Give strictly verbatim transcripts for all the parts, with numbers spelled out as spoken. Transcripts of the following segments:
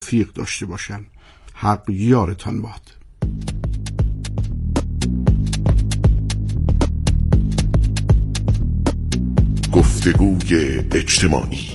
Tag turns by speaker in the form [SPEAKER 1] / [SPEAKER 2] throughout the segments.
[SPEAKER 1] توفیق داشته باشن. حق یارتان باد.
[SPEAKER 2] گفتگوی اجتماعی.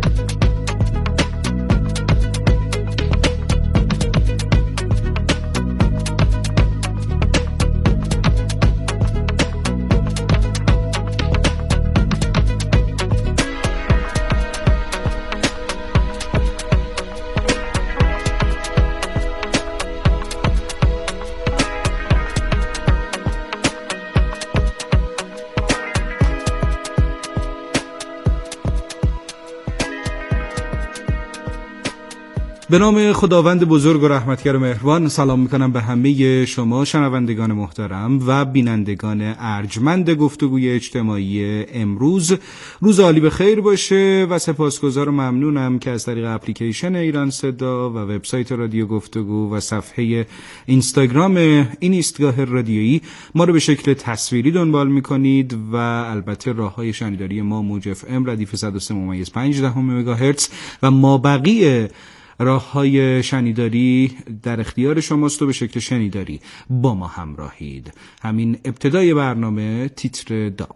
[SPEAKER 3] به نام خداوند بزرگ و رحمتگر و مهربان سلام میکنم به همه شما شنوندگان محترم و بینندگان ارجمند گفتگوی اجتماعی امروز. روز عالی به خیر باشه و سپاسگزار و ممنونم که از طریق اپلیکیشن ایران صدا و وبسایت رادیو گفتگو و صفحه اینستاگرام این ایستگاه رادیویی ما رو به شکل تصویری دنبال میکنید و البته راههای شنیداری ما موج اف ام ردیف صد و سه ممیز پنج دهم مگاهرتز و ما بقیه راه‌های شنیداری در اختیار شماست و به شکل شنیداری با ما همراهید. همین ابتدای برنامه تیتر داغ.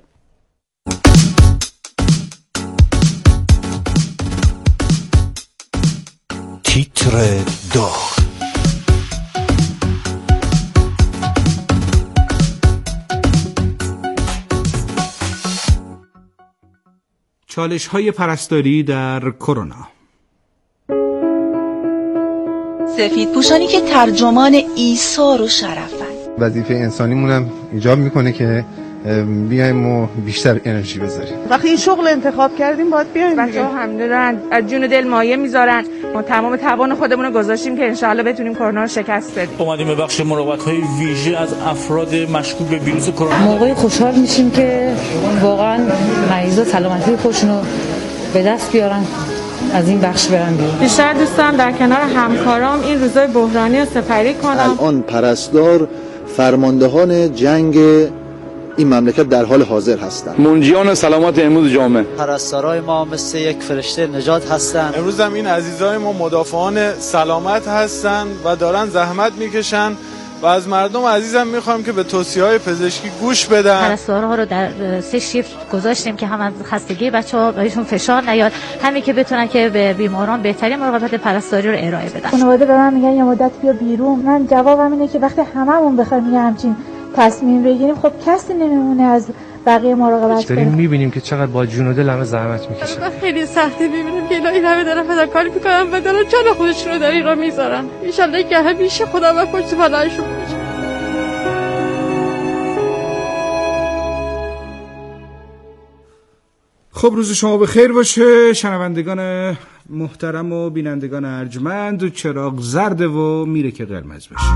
[SPEAKER 4] تیتر داغ.
[SPEAKER 3] چالش‌های پرستاری در کرونا.
[SPEAKER 5] سفید پوشانی که ترجمان ایثار و شرفن.
[SPEAKER 6] وظیفه انسانیمون هم ایجاب میکنه که بیایم و بیشتر انرژی بذاریم.
[SPEAKER 7] وقتی این شغل انتخاب کردیم باید بیایم.
[SPEAKER 8] بچه‌ها هم دارن از جون دل مایه میذارن. ما تمام توان خودمون رو گذاشتیم که انشالله بتونیم کرونا رو شکست بدیم.
[SPEAKER 9] اومدیم به بخش مراقبت‌های ویژه از افراد مشکوک به ویروس کرونا.
[SPEAKER 10] موقعی خوشحال میشیم که واقعا مریضا سلامتی خودشون رو به دست بیارن، از این بخش برم بیرون.
[SPEAKER 8] بیشتر دوستم در کنار همکارام این روزای بحرانی رو سپری کنم.
[SPEAKER 11] الان پرستار فرماندهان جنگ این مملکت در حال حاضر هستند.
[SPEAKER 12] منجیان سلامت امروز جامعه.
[SPEAKER 13] پرستارای ما مثل یک فرشته نجات هستند.
[SPEAKER 14] امروز هم این عزیزای ما مدافعان سلامت هستند و دارن زحمت میکشن و از مردم عزیزم میخوام که به توصیه‌های پزشکی گوش بدن.
[SPEAKER 15] پرستارها رو در سه شیفت گذاشتیم که هم از خستگی بچه‌ها بهشون فشار نیاد، همین که بتونن که به بیماران بهترین مراقبت پرستاری رو ارائه بدن.
[SPEAKER 16] خانواده به من میگن یه مدت بیا بیرون. من جوابم اینه که وقتی هممون بخوایم یه همچین تصمیم بگیریم خب کسی نمیمونه از بقیه مراقبت کنه.
[SPEAKER 17] داریم میبینیم که چقدر با جون و دل همه زحمت میکشن.
[SPEAKER 8] من خیلی سختی میبینیم که اینا این همه دارن فداکاری میکنن و دارن جان خودشون رو در این راه میذارن. ان شاءالله که همیشه خدا و پشت پناهشون باشه.
[SPEAKER 3] خب روز شما بخیر باشه شنوندگان محترم و بینندگان ارجمند. چراغ زرد و میره که قرمز بشه.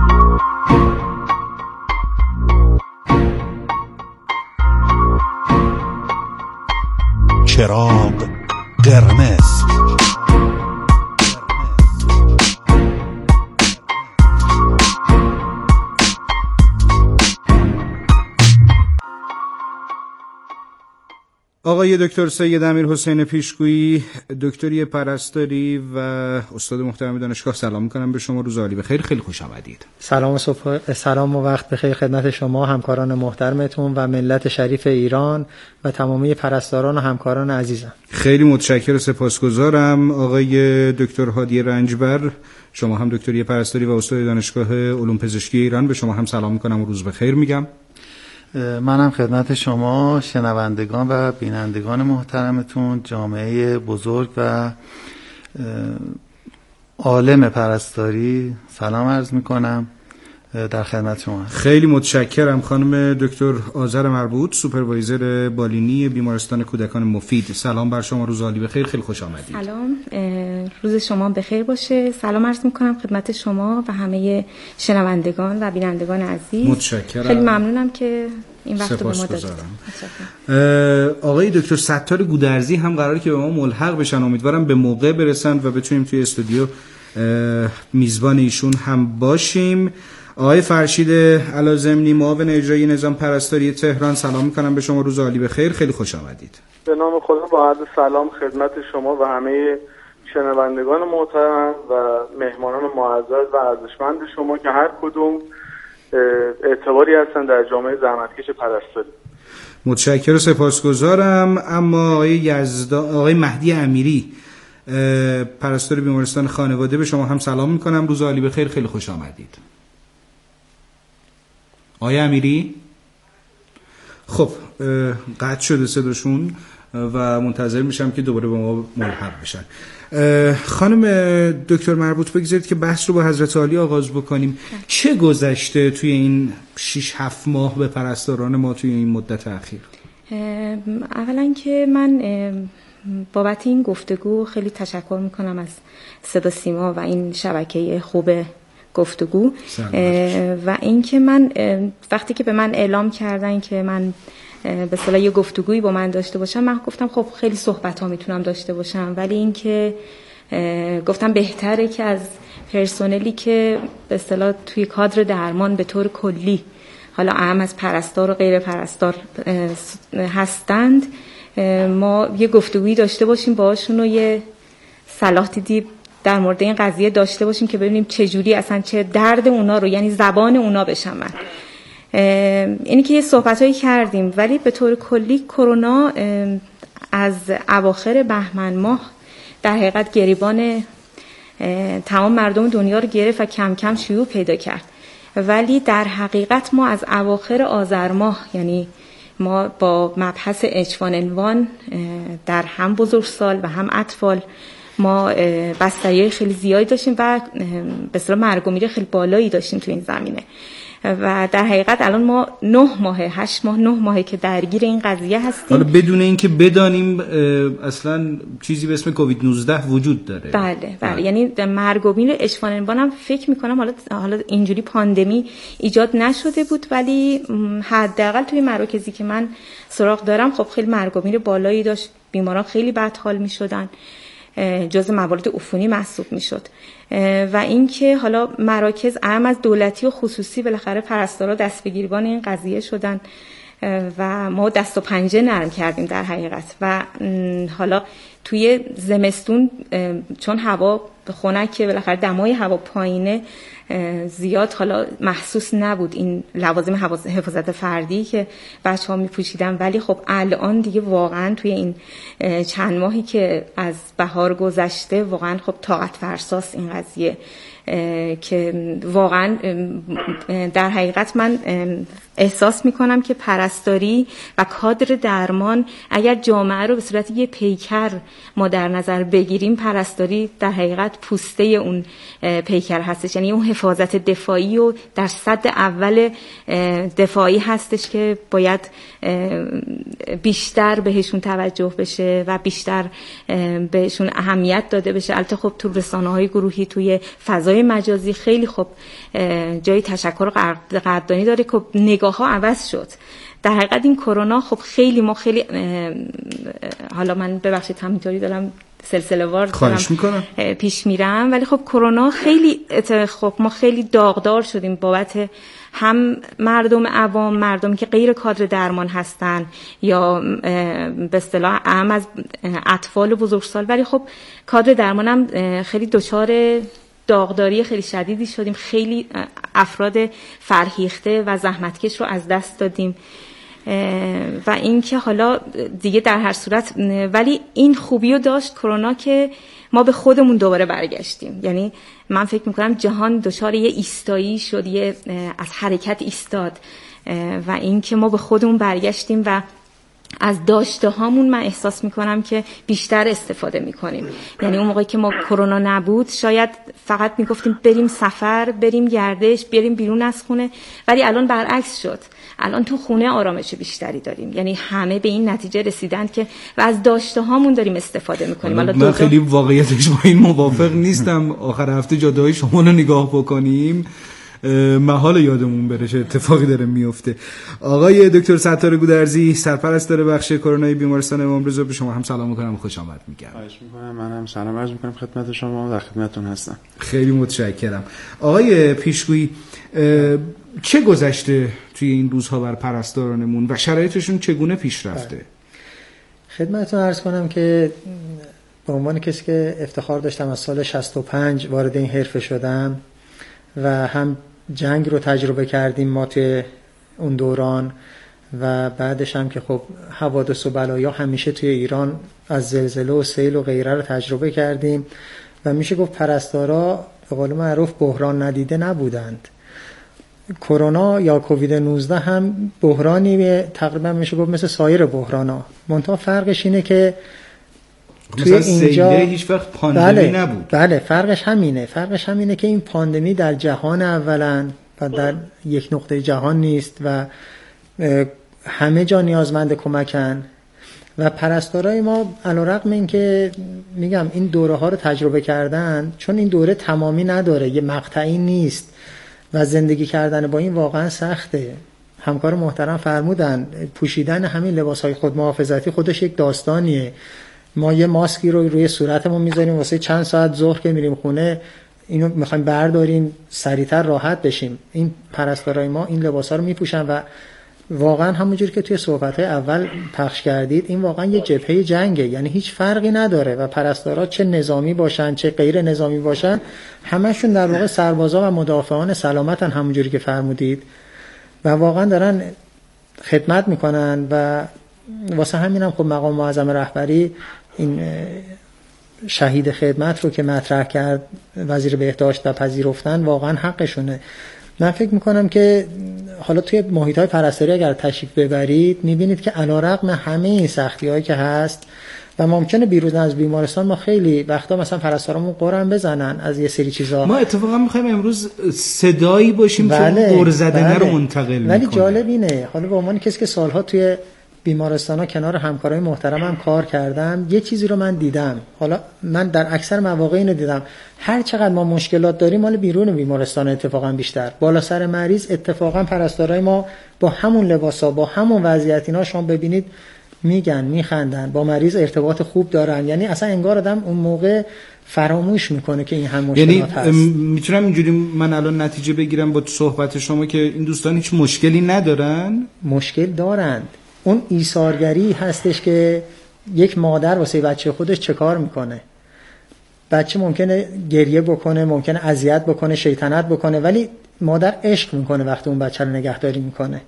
[SPEAKER 4] چراغ قرمز.
[SPEAKER 3] آقای دکتر سید امیرحسین پیشگویی، دکتری پرستاری و استاد محترم دانشگاه، سلام میکنم به شما. روز عالی بخیر، خیلی خوش آمدید.
[SPEAKER 18] سلام و صبح، سلام و وقت بخیر خدمت شما همکاران محترمتون و ملت شریف ایران و تمامی پرستاران و همکاران عزیزم.
[SPEAKER 3] خیلی متشکرم و سپاسگزارم. آقای دکتر هادی رنجبر، شما هم دکتری پرستاری و استاد دانشگاه علوم پزشکی ایران، به شما هم سلام میکنم و روز بخیر میگم.
[SPEAKER 19] منم خدمت شما شنوندگان و بینندگان محترمتون، جامعه بزرگ و عالم پرستاری سلام عرض میکنم. در خدمت شما.
[SPEAKER 3] خیلی متشکرم. خانم دکتر آذر مربوط، سوپروایزر بالینی بیمارستان کودکان مفید، سلام بر شما. روز عالی بخیر، خیلی خوش آمدید.
[SPEAKER 20] سلام، روز شما بخیر باشه. سلام عرض میکنم خدمت شما و همه شنوندگان و بینندگان عزیز.
[SPEAKER 3] متشکرم.
[SPEAKER 20] خیلی ممنونم که این وقت رو به ما دادید.
[SPEAKER 3] آقای دکتر ستار گودرزی هم قراره که به ما ملحق بشن، امیدوارم به موقع برسن و بتونیم توی استودیو میزبان ایشون هم باشیم. آقای فرشید علازمنی، معاون اجرایی نظام پرستاری تهران، سلام میکنم به شما. روز عالی بخیر، خیلی خوش آمدید.
[SPEAKER 6] به نام خدا با عرض سلام خدمت شما و همه
[SPEAKER 21] شنوندگان محترم و مهمانان معزز و ارزشمند شما که هر کدوم اعتباری هستن در جامعه زحمتکش پرستاری.
[SPEAKER 3] متشکرم و سپاسگزارم. اما آقای یزدا آقای مهدی امیری، پرستار بیمارستان خانواده، به شما هم سلام میکنم. روز عالی بخیر، خیلی خوش آمدید. آقای امیری؟ خب قطع شده صداشون و منتظر میشم که دوباره با ما ملحق بشن. خانم دکتر مربوط، بگذارید که بحث رو با حضرت عالی آغاز بکنیم. چه گذشته توی این شش هفت ماه به پرستاران ما توی این مدت اخیر؟
[SPEAKER 20] اولا که من بابت این گفتگو خیلی تشکر میکنم از صدا سیما و این شبکه خوب گفتگو و اینکه من وقتی که به من اعلام کردن که من به اصطلاح یه گفتگویی با من داشته باشم، من گفتم خب خیلی صحبت ها میتونم داشته باشم، ولی اینکه گفتم بهتره که از پرسنلی که به اصطلاح توی کادر درمان به طور کلی، حالا اهم از پرستار و غیر پرستار هستند، ما یه گفتگویی داشته باشیم باهاشون و یه صلاح دیدی در مورد این قضیه داشته باشیم که ببینیم چه جوری اصلا چه درد اونا رو، یعنی زبان اونا بشنون. اینی که یه صحبتایی کردیم، ولی به طور کلی کرونا از اواخر بهمن ماه در حقیقت گریبان تمام مردم دنیا رو گرفت و کم کم شیوع پیدا کرد. ولی در حقیقت ما از اواخر آذر ماه، یعنی ما با مبحث اچوانوان در هم بزرگسال و هم اطفال ما بستری خیلی زیادی داشتیم و به اصطلاح مرگ و میر خیلی بالایی داشتیم تو این زمینه و در حقیقت الان ما نه ماه هشت ماه نه ماهه که درگیر این قضیه هستیم.
[SPEAKER 3] حالا بدون اینکه بدانیم اصلا چیزی به اسم کووید نوزده وجود داره.
[SPEAKER 20] بله بله, بله. یعنی مرگ و میر اچوانوان هم فکر میکنم حالا حالا اینجوری پاندمی ایجاد نشده بود، ولی حداقل توی مراکزی که من سراغ دارم خب خیلی مرگ و میر بالایی داشت، بیماران خیلی بدحال میشدن، جزء موارد عفونی محسوب میشد. و اینکه حالا مراکز اهم از دولتی و خصوصی بالاخره پرستارا دست به گریبان این قضیه شدن و ما دست و پنجه نرم کردیم در حقیقت. و حالا توی زمستون چون هوا خنکه، بالاخره دمای هوا پایینه، زیاد حالا محسوس نبود این لوازم حفاظت فردی که بچه‌ها می‌پوشیدن، ولی خب الان دیگه واقعا توی این چند ماهی که از بهار گذشته واقعا خب طاقت فرساست این قضیه که واقعا در حقیقت من احساس میکنم که پرستاری و کادر درمان اگر جامعه رو به صورت یه پیکر ما در نظر بگیریم، پرستاری در حقیقت پوسته اون پیکر هستش، یعنی اون حفاظت دفاعی و در صد اول دفاعی هستش که باید بیشتر بهشون توجه بشه و بیشتر بهشون اهمیت داده بشه. البته خب تو رسانه‌های گروهی توی فضای مجازی خیلی خب جای تشکر و قدردانی داره که نگاه ها عوض شد. در حقیقت این کرونا خب خیلی ما خیلی حالا من ببخشید همینطوری دارم سلسله وار دارم پیش میرم، ولی خب کرونا خیلی خب ما خیلی داغدار شدیم بابت هم مردم عوام، مردمی که غیر کادر درمان هستن یا به اصطلاح اهم از اطفال و بزرگسال، ولی خب کادر درمان هم خیلی دچار داغداری خیلی شدیدی شدیم، خیلی افراد فرهیخته و زحمتکش رو از دست دادیم و این که حالا دیگه در هر صورت، ولی این خوبی رو داشت کرونا که ما به خودمون دوباره برگشتیم. یعنی من فکر میکنم جهان دچار یه ایستایی شد، یه از حرکت ایستاد و این که ما به خودمون برگشتیم و از داشته هامون من احساس میکنم که بیشتر استفاده میکنیم. یعنی اون موقعی که ما کرونا نبود شاید فقط میگفتیم بریم سفر، بریم گردش، بریم بیرون از خونه، ولی الان برعکس شد. الان تو خونه آرامش بیشتری داریم، یعنی همه به این نتیجه رسیدن که و از داشته هامون داریم استفاده میکنیم.
[SPEAKER 3] من دو خیلی واقعیتش با این موافق نیستم. آخر هفته جاده های شما رو نگاه بکنیم محال یادمون بره چه اتفاقی داره میفته. آقای دکتر ستار گودرزی، سرپرستار بخش کرونای بیمارستان امام رضا، به شما هم سلام میکنم و خوش آمد میگم.
[SPEAKER 22] خواهش میکنم. منم سلام عرض میکنم خدمت شما و در خدمتتون هستم.
[SPEAKER 3] خیلی متشکرم. آقای پیشگویی، چه گذشته توی این روزها بر پرستارانمون و شرایطشون چگونه پیش رفته؟
[SPEAKER 18] خدمتتون عرض کنم که به عنوان کسی که افتخار داشتم از سال شصت و پنج وارد این حرفه شدم و هم جنگ رو تجربه کردیم ما توی اون دوران و بعدش هم که خب حوادث و بلایا همیشه توی ایران از زلزله و سیل و غیره رو تجربه کردیم و میشه گفت پرستارا به قول معروف بحران ندیده نبودند. کرونا یا کووید نوزده هم بحرانی تقریبا میشه گفت مثل سایر بحرانا، منتها فرقش اینه که توی اینجا
[SPEAKER 3] هیچ وقت پاندمی
[SPEAKER 18] بله،
[SPEAKER 3] نبود.
[SPEAKER 18] بله فرقش همینه فرقش همینه که این پاندمی در جهان اولا و در یک نقطه جهان نیست و همه جا نیازمند کمکن و پرستارای ما علیرغم این که میگم این دوره ها رو تجربه کردن، چون این دوره تمامی نداره، یه مقطعی نیست و زندگی کردن با این واقعا سخته. همکار محترم فرمودن پوشیدن همین لباسهای خودمحافظتی خودش یک داستانیه. ما یه ماسکی رو روی صورتمون میذاریم واسه چند ساعت ظهر که میریم خونه اینو میخوایم برداریم سریعتر راحت بشیم. این پرستارای ما این لباسا رو میپوشن و واقعا همونجوری که توی صحبت‌های اول پخش کردید این واقعا یه جبهه جنگه، یعنی هیچ فرقی نداره و پرستارا چه نظامی باشن چه غیر نظامی باشن همشون در واقع سربازا و مدافعان سلامتن همونجوری که فرمودید و واقعا دارن خدمت میکنن و واسه همینم خب مقام معظم رهبری این شهید خدمت رو که مطرح کرد وزیر بهداشت و پذیرفتن واقعا حقشونه. من فکر میکنم که حالا توی محیط‌های پرستاری اگر تشریف ببرید میبینید که علیرغم همه این سختی‌هایی که هست و ممکنه بیرون از بیمارستان ما خیلی وقتا مثلا پرستارامون قرم بزنن از یه سری چیزا،
[SPEAKER 3] ما اتفاقا میخوایم امروز صدایی باشیم
[SPEAKER 18] بله،
[SPEAKER 3] که قر زدنه
[SPEAKER 18] بله.
[SPEAKER 3] رو منتقل میکنه.
[SPEAKER 18] ولی جالب اینه حالا به عنوان کسی که سالها توی بیمارستان‌ها کنار همکارای محترمم کار کردم یه چیزی رو من دیدم، حالا من در اکثر مواقع اینو دیدم، هر چقدر ما مشکلات داریم مال بیرون بیمارستان اتفاقا بیشتر، بالا سر مریض اتفاقا پرستارای ما با همون لباسا با همون وضعیت اینا شما ببینید میگن میخندن با مریض ارتباط خوب دارن، یعنی اصلا انگار آدم اون موقع فراموش میکنه که این هم مشکلات
[SPEAKER 3] یعنی
[SPEAKER 18] هست.
[SPEAKER 3] میتونم اینجوری من الان نتیجه بگیرم با صحبت شما که این دوستان هیچ مشکلی ندارن؟
[SPEAKER 18] مشکل دارند. اون ایثارگری هستش که یک مادر واسه بچه خودش چه کار میکنه. بچه ممکنه گریه بکنه، ممکنه اذیت بکنه، شیطنت بکنه، ولی مادر عشق میکنه وقتی اون بچه رو نگهداری میکنه.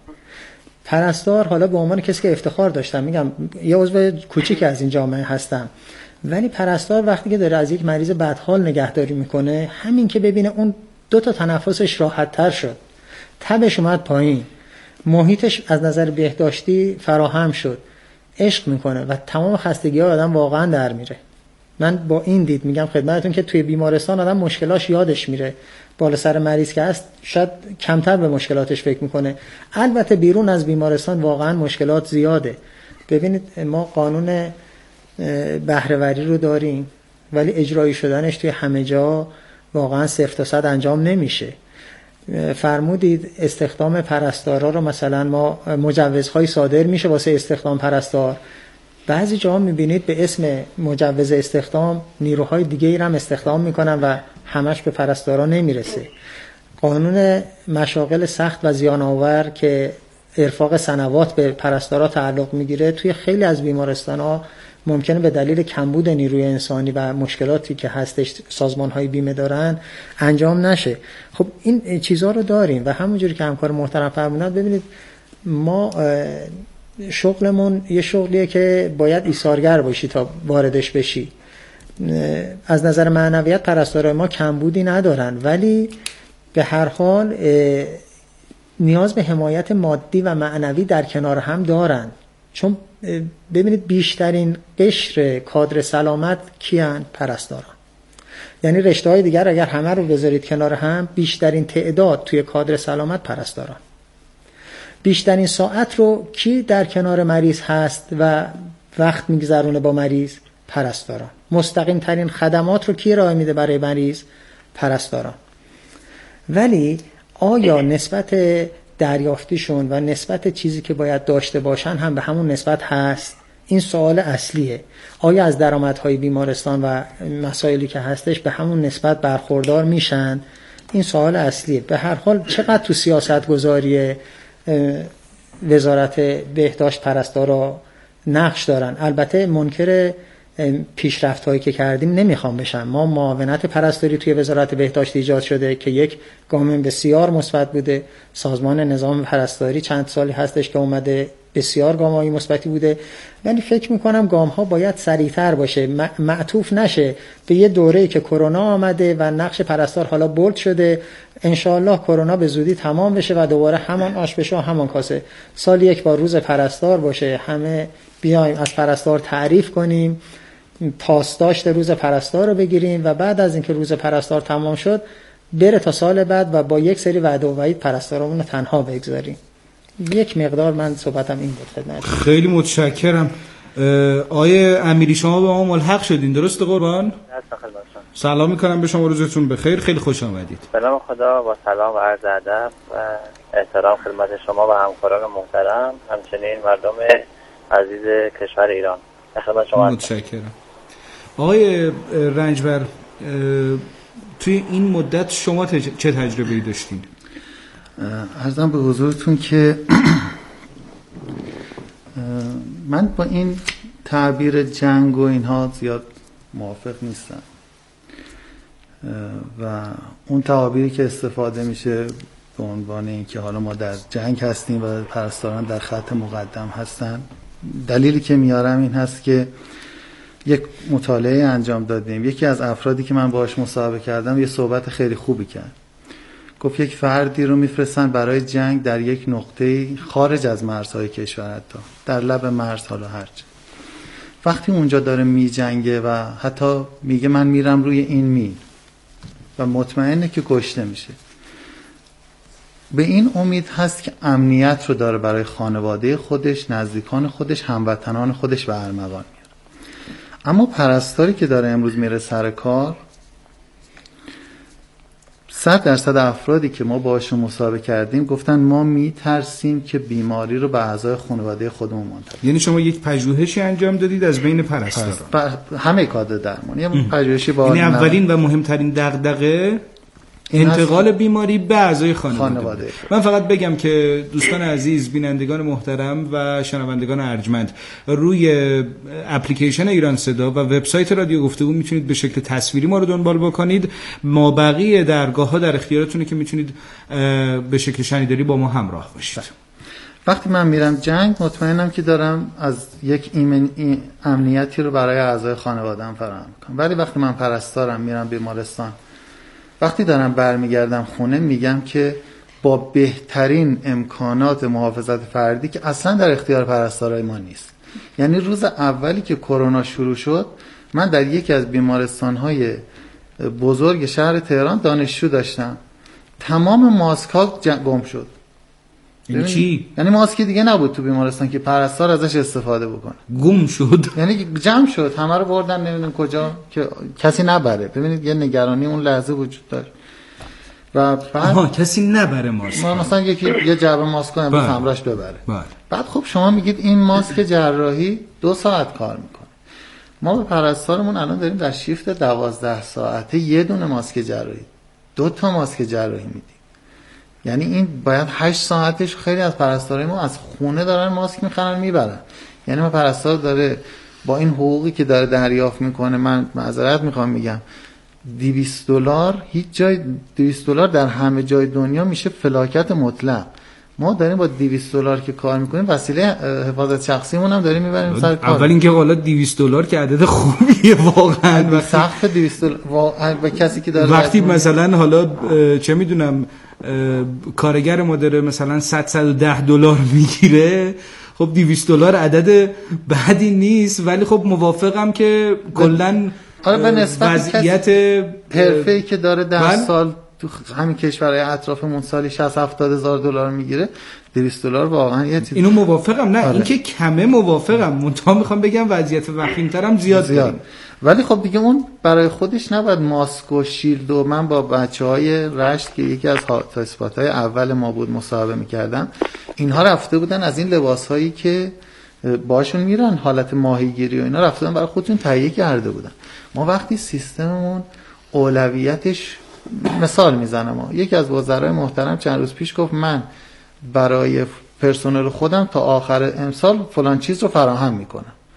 [SPEAKER 18] پرستار حالا به عنوان کسی که افتخار داشتم میگم یه عضو کوچیک از این جامعه هستم، ولی پرستار وقتی که داره از یک مریض بدحال نگهداری میکنه همین که ببینه اون دو تا تنفسش راحت تر شد، تبش اومد پایین، محیطش از نظر بهداشتی فراهم شد، عشق میکنه و تمام خستگی ها آدم واقعا در میره. من با این دید میگم خدمتتون که توی بیمارستان آدم مشکلاش یادش میره، بالا سر مریض که هست شاید کمتر به مشکلاتش فکر میکنه. البته بیرون از بیمارستان واقعا مشکلات زیاده. ببینید ما قانون بهره‌وری رو داریم ولی اجرایی شدنش توی همه جا واقعا صفر تا صد انجام نمیشه. فرمودید استخدام پرستارا رو مثلا ما مجوزهای صادر میشه واسه استخدام پرستار، بعضی جاها میبینید به اسم مجوز استخدام نیروهای دیگه ای هم استخدام میکنن و همش به پرستارا نمیرسه. قانون مشاغل سخت و زیان آور که ارفاق سنوات به پرستارا تعلق میگیره توی خیلی از بیمارستان‌ها ممکنه به دلیل کمبود نیروی انسانی و مشکلاتی که هستش سازمان‌های بیمه دارن انجام نشه. خب این چیزها رو داریم و همونجوری که همکار محترم فرمودن ببینید ما شغلمون یه شغلیه که باید ایثارگر باشی تا واردش بشی. از نظر معنویت پرستارای ما کمبودی ندارن ولی به هر حال نیاز به حمایت مادی و معنوی در کنار هم دارن، چون ببینید بیشترین قشر کادر سلامت کیان؟ پرستاران. یعنی رشته های دیگر اگر همه رو بذارید کنار هم بیشترین تعداد توی کادر سلامت پرستاران. بیشترین ساعت رو کی در کنار مریض هست و وقت میگذرونه با مریض؟ پرستاران. مستقیم ترین خدمات رو کی ارائه میده برای مریض؟ پرستاران. ولی آیا نسبت دریافتیشون و نسبت چیزی که باید داشته باشن هم به همون نسبت هست؟ این سوال اصلیه. آیا از درآمدهای بیمارستان و مسائلی که هستش به همون نسبت برخوردار میشن؟ این سوال اصلیه. به هر حال چقدر تو سیاست گذاری وزارت بهداشت پرستارا نقش دارن؟ البته منکر پیشرفت هایی که کردیم نمیخوام بشن. ما معاونت پرستاری توی وزارت بهداشت ایجاد شده که یک گام بسیار مثبت بوده. سازمان نظام پرستاری چند سالی هستش که اومده، بسیار گام‌های مثبتی بوده، ولی فکر میکنم گام‌ها باید سریعتر باشه، معطوف نشه به یه دوره‌ای که کرونا آمده و نقش پرستار حالا بولد شده. انشاءالله کرونا به زودی تمام بشه و دوباره همان آش بشه و همان کاسه. سال یک بار روز پرستار باشه، همه بیایم از پرستار تعریف کنیم، پاسداشت روز پرستار رو بگیریم و بعد از اینکه روز پرستار تمام شد بره تا سال بعد و با یک سری وعده و وعید پرستارمون رو تنها بگذاریم. یک مقدار من صحبتم این بود خدمت.
[SPEAKER 3] خیلی متشکرم. آیه امیری شما به ما ملحق شدین، درسته قربان؟ سلام میکنم به شما، روزتون بخیر، خیلی خوش آمدید.
[SPEAKER 1] سلام خدا، با سلام و عرض ادب و احترام خدمت شما و همکاران محترم، همچنین مردم عزیز کشور ایران. خدمت شما
[SPEAKER 3] متشکرم. آقای رنجبر، توی این مدت شما تج... چه تجربه‌ای داشتین؟
[SPEAKER 19] عرضم به حضورتون که من با این تعبیر جنگ و اینها زیاد موافق نیستم و اون تعابیری که استفاده میشه به عنوان اینکه حالا ما در جنگ هستیم و پرستاران در خط مقدم هستن، دلیلی که میارم این هست که یک مطالعه انجام دادیم. یکی از افرادی که من باهاش مصاحبه کردم یه صحبت خیلی خوبی کرد. گفت یک فردی رو میفرستن برای جنگ در یک نقطه خارج از مرزهای کشور، حتی در لب مرز، حالا هرچه. وقتی اونجا داره میجنگه و حتی میگه من میرم روی این میل و مطمئنه که کشته میشه، به این امید هست که امنیت رو داره برای خانواده خودش، نزدیکان خودش، هموطنان خودش به ارمغان میاره. اما پرستاری که داره امروز میره سر کار، صد درصد افرادی که ما باشون مصاحبه کردیم گفتن ما میترسیم که بیماری رو به اعضای خانواده خودمون منتقل.
[SPEAKER 3] یعنی شما یک پژوهشی انجام دادید از بین پرستاران؟
[SPEAKER 19] پر... همه کادر درمانی یه پژوهشی با
[SPEAKER 3] یعنی اولین و مهمترین دغدغه انتقال بیماری به اعضای خانواده, خانواده. من فقط بگم که دوستان عزیز، بینندگان محترم و شنوندگان ارجمند، روی اپلیکیشن ایران صدا و وبسایت رادیو گفتگو میتونید به شکل تصویری ما رو دنبال بکنید. ما بقیه درگاه‌ها در اختیارتونه که میتونید به شکل شنیداری با ما همراه باشید.
[SPEAKER 19] وقتی من میرم جنگ مطمئنم که دارم از یک ایمن امنیتی رو برای اعضای خانواده‌ام فراهم میکنم، ولی وقتی من پرستارم میرم بیمارستان، وقتی دارم برمیگردم خونه میگم که با بهترین امکانات محافظت فردی که اصلا در اختیار پرستارای ما نیست. یعنی روز اولی که کرونا شروع شد من در یکی از بیمارستان‌های بزرگ شهر تهران دانشجو داشتم، تمام ماسک ها گم شد.
[SPEAKER 3] یعنی چی؟
[SPEAKER 19] یعنی ماسک دیگه نبود تو بیمارستان که پرستار ازش استفاده بکنه.
[SPEAKER 3] گم شد،
[SPEAKER 19] یعنی جمع شد، همه رو بردن نمیدونم کجا که کسی نبره. ببینید یه نگرانی اون لحظه وجود داشت و بعد
[SPEAKER 3] آها کسی نبره ماسک،
[SPEAKER 19] مثلا یکی یه جعبه ماسک رو امروز همراهش ببره. بله. بعد خب شما میگید این ماسک جراحی دو ساعت کار میکنه. ما به پرستارمون الان داریم در شیفت دوازده ساعته یه دونه ماسک جراحی، دو تا ماسک جراحی میدیم. یعنی این باید هشت ساعتش خیلی از پرستارای ما از خونه دارن ماسک میخرن میبرن. یعنی ما پرستار داره با این حقوقی که داره دریافت میکنه، من معذرت میخوام میگم دویست دلار هیچ جای، دویست دلار در همه جای دنیا میشه فلاکت مطلق. ما داریم با دویست دلار که کار میکنیم وسیله حفاظت شخصیمون هم داریم میبریم سر کار.
[SPEAKER 3] اول اینکه حالا دویست دلار که عدد خوبیه واقعا،
[SPEAKER 19] وقتی سقف دویست دلار واقعا با کسی که داره
[SPEAKER 3] وقتی مثلا حالا چه میدونم کارگر ما داره مثلا صد صد و ده دلار میگیره، خب دویست دلار عدد بعدی نیست، ولی خب موافقم که کلا
[SPEAKER 19] آره به نسبت
[SPEAKER 3] وضعیت
[SPEAKER 19] حرفه‌ای که داره در سال تو همین کشورهای اطرافمون سالی شصت هفتاد هزار دلار میگیره، دویست دلار واقعا یه چیز.
[SPEAKER 3] اینو موافقم، نه
[SPEAKER 19] آره.
[SPEAKER 3] این که کمه موافقم، منتها میخوام بگم وضعیت وخیم‌ترم زیاد
[SPEAKER 19] زیاد. ولی خب دیگه اون برای خودش نباید ماسک و شیلد. و من با بچهای رشت که یکی از اسپات‌های اول ما بود مصاحبه میکردم، اینها رفته بودن از این لباسهایی که باشون میرن حالت ماهیگیری و اینا، رفته بودن برای خودشون تهیه کرده بودن. ما وقتی سیستممون اولویتش، مثال میزنم، ما یکی از وزرای محترم چند روز پیش گفت من برای پرسنل خودم تا آخر امسال فلان چیز رو فراهم میکنم.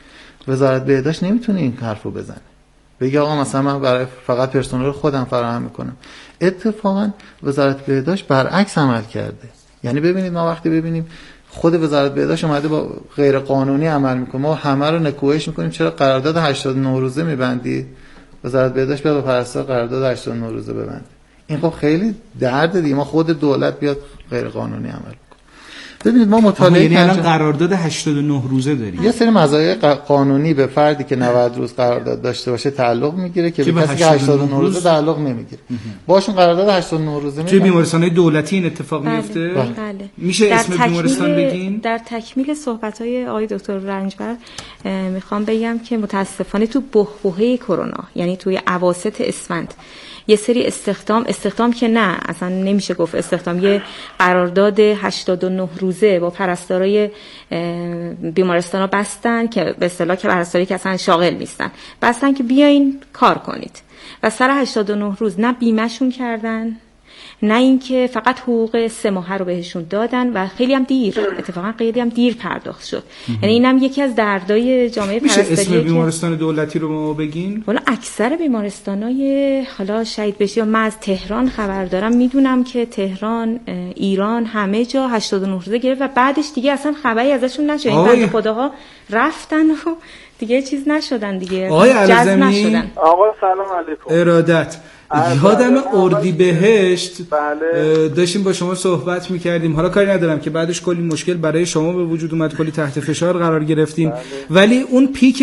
[SPEAKER 11] وزارت بهداشت نمیتونه این حرفو بزنه، بگه آقا مثلا من برای فقط پرسنل خودم فراهم میکنم. اتفاقا وزارت بهداشت برعکس عمل کرده. یعنی ببینید ما وقتی ببینیم خود وزارت بهداشت اومده با غیر قانونی عمل میکنه، ما همه رو نکوهش میکنیم چرا قرارداد هشتاد و نه روزه میبندید؟ وزارت بهداشت بیاد با پرستار قرارداد هشتاد و نه روزه ببنده. این خب خیلی درد دیگه، ما خود دولت بیاد غیر قانونی عمل کنه. ببینید ما مطالعه
[SPEAKER 3] یعنی الان قرارداد هشتاد و نه روزه داریم.
[SPEAKER 11] یه سری مزایای قانونی به فردی که نود روز قرارداد داشته باشه تعلق میگیره که به کسی که هشتاد و نه روزه تعلق نمیگیره. باشون قرارداد هشتاد و نه روزه میگیره.
[SPEAKER 3] توی بیمارستان‌های دولتی این اتفاق
[SPEAKER 20] بله.
[SPEAKER 3] میفته؟
[SPEAKER 20] بله.
[SPEAKER 3] میشه اسم
[SPEAKER 20] تکمیل...
[SPEAKER 3] بیمارستان بگین؟
[SPEAKER 20] در تکمیل صحبت‌های آقای دکتر رنجبر میخوام بگم که متاسفانه تو بحبوحه کرونا، یعنی توی اواسط اسفند، یه سری استخدام استخدام که نه اصلا نمیشه گفت استخدام، یه قرارداد هشتاد و نه روزه با پرستارای بیمارستانا بستن که به اصطلاح که پرستاری که اصلا شاغل نیستن، بستن که بیاین کار کنید و سر هشتاد و نه روز نه بیمه‌شون کردن نه اینکه فقط حقوق سه ماهه رو بهشون دادن و خیلی هم دیر، اتفاقا خیلی هم دیر پرداخت شد. یعنی اینم یکی از دردای جامعه پرستاری.
[SPEAKER 3] میشه اسم بیمارستان دولتی رو ما بگین؟
[SPEAKER 20] والا اکثر بیمارستانای حالا شهید بهشتی، من از تهران خبر دارم، میدونم که تهران، ایران، همه جا هشتاد و نه روزه گرفت و بعدش دیگه اصلا خبری ازشون نشد. این بنده خداها رفتن و دیگه چیز نشدن دیگه، جذب نشدن.
[SPEAKER 21] آقا سلام علیکم.
[SPEAKER 3] ارادت. یادم اردیبهشت داشتیم با شما صحبت میکردیم، حالا کاری ندارم که بعدش کلی مشکل برای شما به وجود اومد، کلی تحت فشار قرار گرفتیم، ولی اون پیک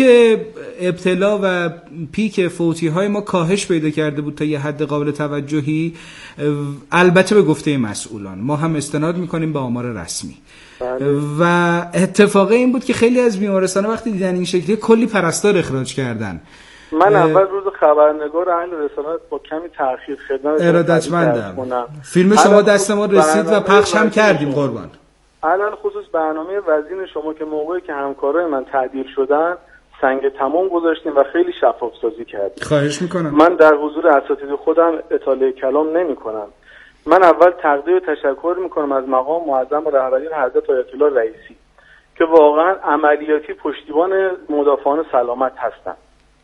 [SPEAKER 3] ابتلا و پیک فوتی های ما کاهش پیدا کرده بود تا یه حد قابل توجهی، البته به گفته مسئولان، ما هم استناد میکنیم به آمار رسمی. و اتفاق این بود که خیلی از بیمارستان وقتی دیدن این شکلی کلی پرستار اخراج کردن.
[SPEAKER 21] من اول روز خبرنگار اهل رسانه با کمی تأخیر خدمت
[SPEAKER 3] ارادتمندم. فیلم شما دست ما رسید و پخش هم کردیم قربان.
[SPEAKER 21] الان خصوص برنامه وزین شما که موقعی که همکارای من تعدیل شدن سنگ تمام گذاشتیم و خیلی شفاف سازی کردیم.
[SPEAKER 3] خواهش میکنم.
[SPEAKER 21] من در حضور اساتید خودم اطاله کلام نمی کنم. من اول تقدیر و تشکر میکنم از مقام معظم و رهبری حضرت آیت الله رئیسی که واقعا عملیاتی پشتیبان مدافعان سلامت هستن.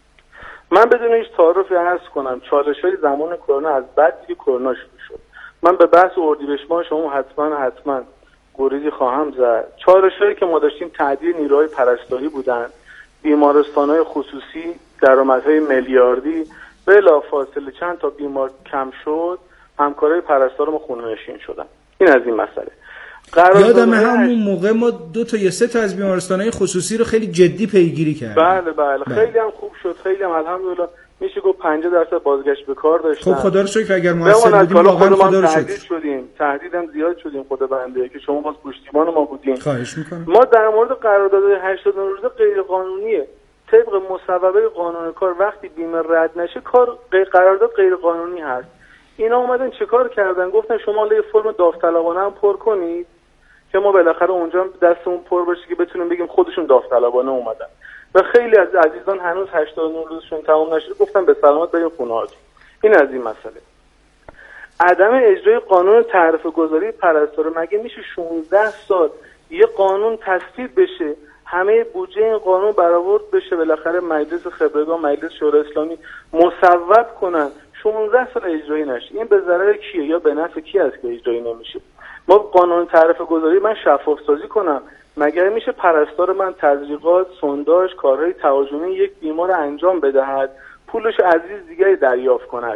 [SPEAKER 21] من بدون هیچ تعارفی عرض کنم چالش‌های زمان کرونا از بعد که کرونا شروع شد، من به بحث اردیبهشت ماه شما حتما حتما گریزی خواهم زد. چالش‌هایی که ما داشتیم تعدیل نیروهای پرستاری بودن، بیمارستان‌های خصوصی درآمدهای میلیاردی، بلافاصله چند تا بیمار کم شد، همکارای پرستار ما خونه‌نشین شدن. این از این مسئله.
[SPEAKER 3] یادم همون موقع ما دو تا یا سه تا از بیمارستان‌های خصوصی رو خیلی جدی پیگیری کردیم.
[SPEAKER 21] بله بله خیلی هم خوب شد، خیلی هم الحمدلله میشه گفت پنجاه درصد بازگشت به کار داشتن.
[SPEAKER 3] خب خدا رو شکر اگر موثر بودیم واقعا خدا رو شکر.
[SPEAKER 21] تهدید شدیم، تهدیدم زیاد شدیم خدا بنده که شما باز پشتیبان ما بودین.
[SPEAKER 3] خواهش می‌کنم.
[SPEAKER 21] ما در مورد قرارداد هشتاد و نه روزه غیر قانونیه. طبق مصوبه قانون کار وقتی بیمه رد نشه کار قرارداد غیر قانونی هست. اینا اومدن چیکار کردن؟ گفتن شما یه فرم داوطلبانه هم پر کنید که ما بالاخره اونجا دستمون پر باشه که بتونیم بگیم خودشون داوطلبانه اومدن. و خیلی از عزیزان هنوز هشتاد و نه روزشون تمام نشده گفتن به سلامت بریم خونه‌هاتون. این از این مسئله. عدم اجرای قانون تعرفه گذاری پرستار، مگه میشه شانزده سال یه قانون تصویب بشه، همه بودجه این قانون برآورد بشه، بالاخره مجلس خبرگان، مجلس شورای اسلامی مصوب کنن، شانزده سال اجرایی نشه؟ این به ضرر کیه یا به نفع کی است که اجرایی نمیشه؟ ما قانون تعرفه گذاری من شفاف سازی کنم، مگر میشه پرستار من تزریقات، سونداژ، کارهای تهاجمی یک بیمار انجام بدهد، پولش عزیز دیگری دریافت کند؟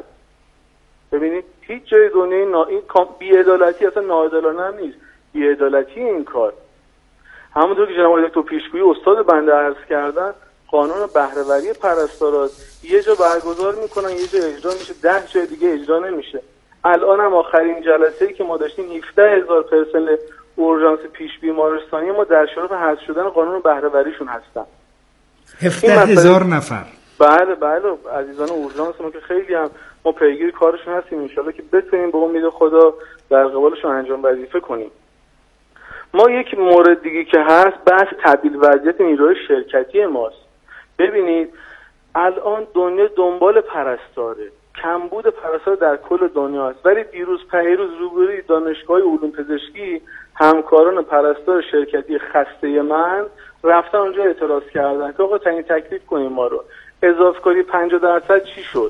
[SPEAKER 21] ببینید هیچ جای دنیای نا... این بی‌عدالتی اصلا ناعادلانه نیست، بی‌عدالتی این کار. همونطور که جناب دکتر پیشگویی استاد بنده عرض کردن، قانون بهره‌وری پرستارات یه جا برگزار میکنن، یه جا اجرا میشه، ده جای دیگه اجرا نمیشه. الان هم آخرین جلسه‌ای که ما داشتیم هفده هزار پرسنل اورژانس پیش بیمارستانی ما در شرف حذف شدن قانون بهره‌وریشون هستن.
[SPEAKER 3] هفده هزار نفر.
[SPEAKER 21] بله بله عزیزان اورژانس ما که خیلی هم ما پیگیر کارشون هستیم، ان شاءالله که بتونیم به امید خدا در قبالشون انجام وظیفه کنیم. ما یک مورد دیگه که هست بحث تبدیل وضعیت نیروی شرکتی ماست. ببینید الان دنیا دنبال پرستاره، کمبود پرستار در کل دنیاست، ولی دیروز پیروز روبروی دانشگاه علوم پزشکی همکاران پرستار شرکتی خسته من رفتن اونجا اعتراض کردن که آقا تعیین تکلیف کنیم ما رو، اضافه کاری پنجاه درصد چی شد؟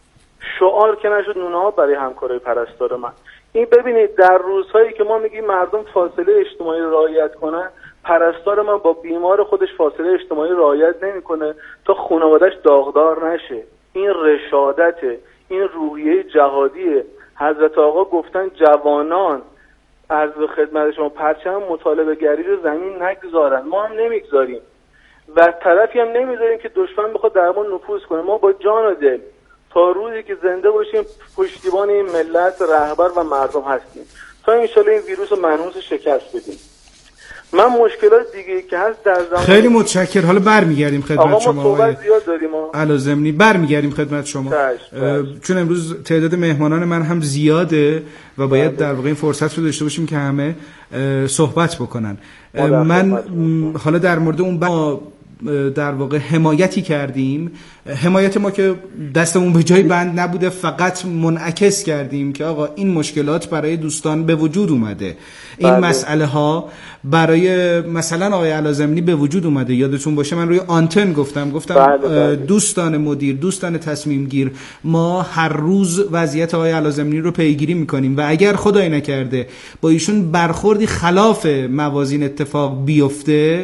[SPEAKER 21] شعار که نشد نونه ها برای همکارای پرستار من. این ببینید در روزهایی که ما میگیم مردم فاصله اجتماعی رعایت کنن، پرستار من با بیمار خودش فاصله اجتماعی رعایت نمیکنه تا خانواده‌اش داغدار نشه. این رشادته، این روحیه جهادیه. حضرت آقا گفتن جوانان عرض به خدمت شما پرچم مطالبه گری رو زمین نگذارن، ما هم نمیگذاریم و طرفی هم نمیذاریم که دشمن بخواد در ما نفوذ کنه. ما با جان و دل تا روزی که زنده باشیم پشتیبان این ملت، رهبر و مردم هستیم تا انشالله این ویروس رو منحوس شکست بدیم. من مشکلات دیگه که هست در زمان
[SPEAKER 3] خیلی متشکر. حالا برمیگردیم خدمت
[SPEAKER 21] آقا
[SPEAKER 3] شما.
[SPEAKER 21] ما صحبت زیاد داریم
[SPEAKER 3] علازمنی برمیگردیم خدمت شما. چون امروز تعداد مهمانان من هم زیاده و باید در واقع این فرصت رو داشته باشیم که همه صحبت بکنن. من حالا در مورد اون با در واقع حمایتی کردیم، حمایت ما که دستمون به جای بند نبوده، فقط منعکس کردیم که آقا این مشکلات برای دوستان به وجود اومده، این بله. مسئله ها برای مثلا آقای علازمنی به وجود اومده. یادتون باشه من روی آنتن گفتم گفتم بله بله. دوستان مدیر، دوستان تصمیم گیر، ما هر روز وضعیت آقای علازمنی رو پیگیری میکنیم و اگر خدای نکرده با ایشون برخوردی خلاف موازین اتفاق بیفته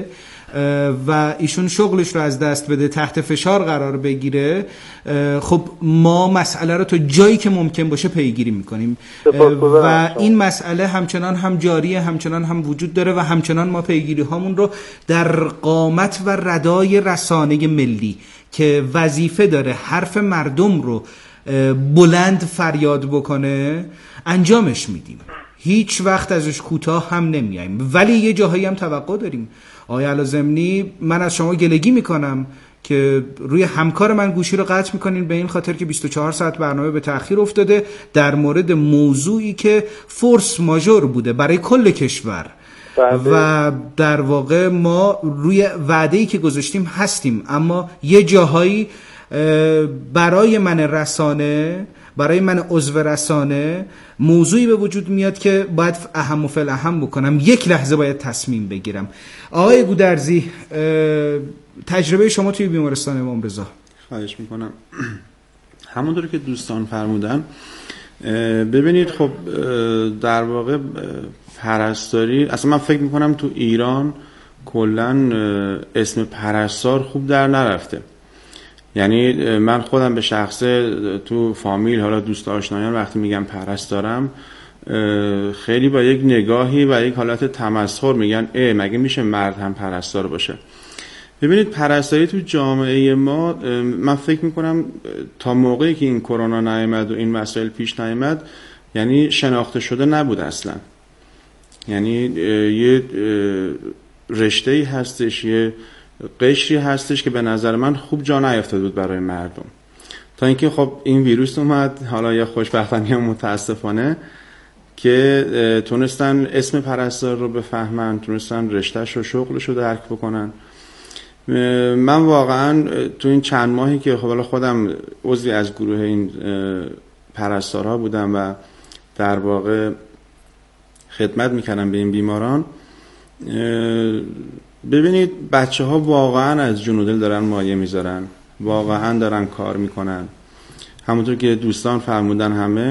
[SPEAKER 3] و ایشون شغلش رو از دست بده، تحت فشار قرار بگیره، خب ما مسئله رو تا جایی که ممکن باشه پیگیری میکنیم و این مسئله همچنان هم جاریه، همچنان هم وجود داره و همچنان ما پیگیری هامون رو در قامت و ردای رسانه ملی که وظیفه داره حرف مردم رو بلند فریاد بکنه انجامش میدیم. هیچ وقت ازش کوتاه هم نمیایم، ولی یه جاهایی هم توقع داریم. آقای علازمنی، من از شما گلگی میکنم که روی همکار من گوشی رو قطع میکنین به این خاطر که بیست و چهار ساعت برنامه به تأخیر افتاده در مورد موضوعی که فورس ماژور بوده برای کل کشور بله. و در واقع ما روی وعده‌ای که گذاشتیم هستیم، اما یه جاهایی برای من رسانه، برای من عضو رسانه موضوعی به وجود میاد که باید اهم و فل اهم بکنم، یک لحظه باید تصمیم بگیرم. آقای گودرزی، تجربه شما توی بیمارستان امام رضا.
[SPEAKER 22] خواهش میکنم. همونطور که دوستان فرمودن، ببینید خب در واقع پرستاری، اصلا من فکر میکنم تو ایران کلن اسم پرستار خوب در نرفته. یعنی من خودم به شخصه تو فامیل، حالا دوست آشنایان، وقتی میگم پرستارم خیلی با یک نگاهی و یک حالت تمسخر میگن اه مگه میشه مرد هم پرستار باشه. ببینید پرستاری تو جامعه ما، من فکر میکنم تا موقعی که این کرونا نیامد و این مسائل پیش نیامد یعنی شناخته شده نبود اصلا. یعنی یه رشته‌ای هستش، یه قشری هستش که به نظر من خوب جا نیافتاده بود برای مردم، تا اینکه خب این ویروس اومد، حالا یا خوشبختانه یا متاسفانه، که تونستن اسم پرستار رو بفهمن، تونستن رشتهش و شغلش رو درک بکنن. من واقعا تو این چند ماهی که خب خودم عضوی از گروه این پرستارها بودم و در واقع خدمت میکردم به این بیماران، ببینید بچه ها واقعا از جون و دل دارن مایه میذارن، واقعا دارن کار میکنن. همونطور که دوستان فرمودن همه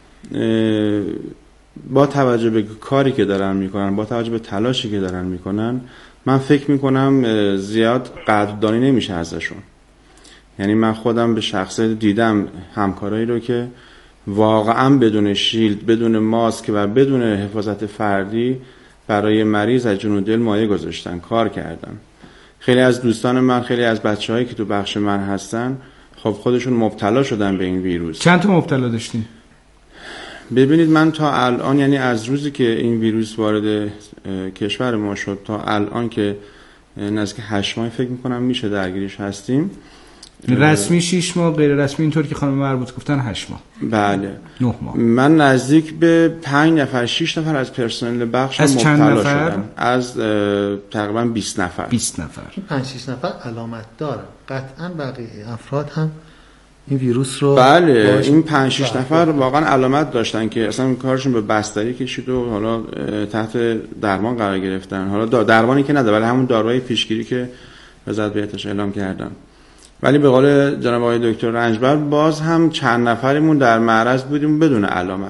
[SPEAKER 22] با توجه به کاری که دارن میکنن، با توجه به تلاشی که دارن میکنن، من فکر میکنم زیاد قدردانی نمیشه ازشون. یعنی من خودم به شخصه دیدم همکارایی رو که واقعا بدون شیلد، بدون ماسک و بدون حفاظت فردی برای مریض از جون و دل مایه گذاشتن، کار کردن. خیلی از دوستان من، خیلی از بچه‌هایی که تو بخش من هستن، خب خودشون مبتلا شدن به این ویروس.
[SPEAKER 3] چند تا مبتلا داشتین؟
[SPEAKER 22] ببینید من تا الان، یعنی از روزی که این ویروس وارد کشور ما شد تا الان که نزدیک هشت ماه فکر میکنم میشه درگیرش هستیم.
[SPEAKER 3] رسمی شش ماه، غیر رسمی اینطور که خانم مربوط گفتن هشت ماه.
[SPEAKER 22] بله.
[SPEAKER 3] نه ماه.
[SPEAKER 22] من نزدیک به پنج نفر شش نفر از پرسنل بخش مبتلا شدم. از تقریبا بیست نفر.
[SPEAKER 3] بیست نفر.
[SPEAKER 11] پنج شش نفر علامت دارن. قطعا بقیه افراد هم
[SPEAKER 19] این ویروس رو
[SPEAKER 22] بله این پنج شش نفر واقعا علامت داشتن که اصلا کارشون به بستری کشید و حالا تحت درمان قرار گرفتن. حالا درمانی که نده ولی همون داروهای پیشگیری که وزارت بهداشت اعلام کردن. ولی به قول جناب آقای دکتر رنجبر باز هم چند نفریمون در معرض بودیم بدون علامت.